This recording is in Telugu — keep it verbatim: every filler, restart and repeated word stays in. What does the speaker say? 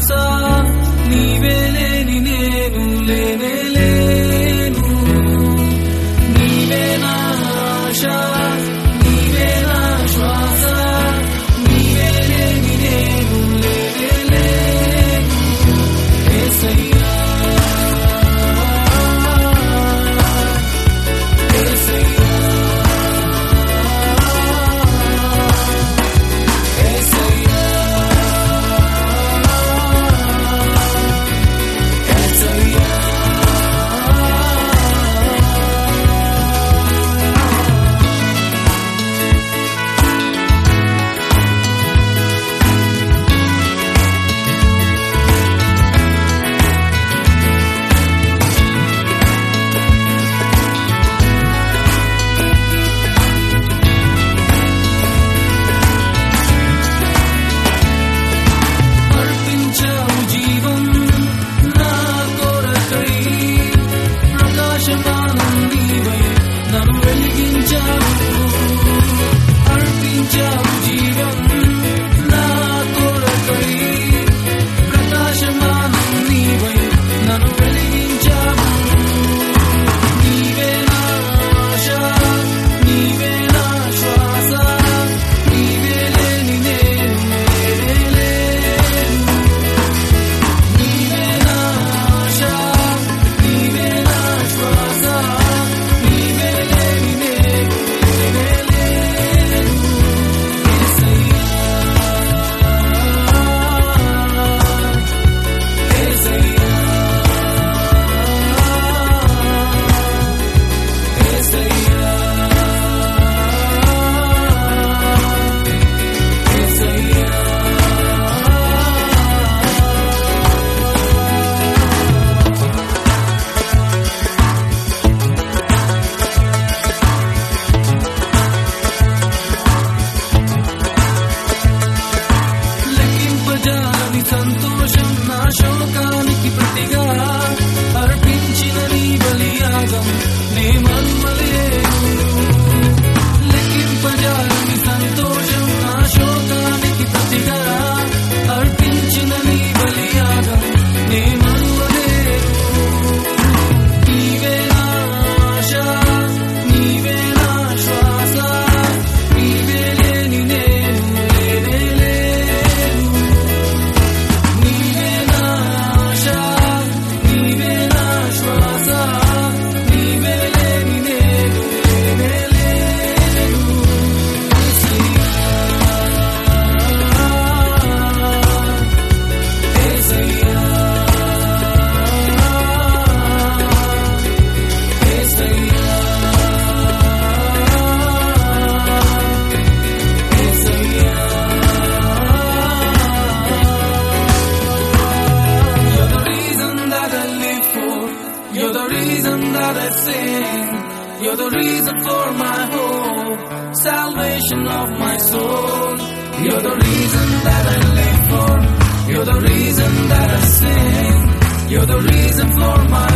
శ్వాస నీవే లేని నేను లేనే లేను నీవే నా ఆశ నీవే నా శ్వాస నీవే లేని నేను లేనే లేను యేసయ్యా సంతోషం నా శోకానికి ప్రతిగా అర్పించిన నీ బలియాగం నే మరువలేను లెక్కింపజాలని సంతోషం నా శోకానికి ప్రతిగా అర్పించిన నీ బలియాగం నే మరువలేను నీవే నా ఆశ నీవే నా శ్వాస నీవే లేని నేను లేనే లేను You're the reason that I sing. You're the reason for my hope, salvation of my soul. You're the reason that I live for. You're the reason that I sing. You're the reason for my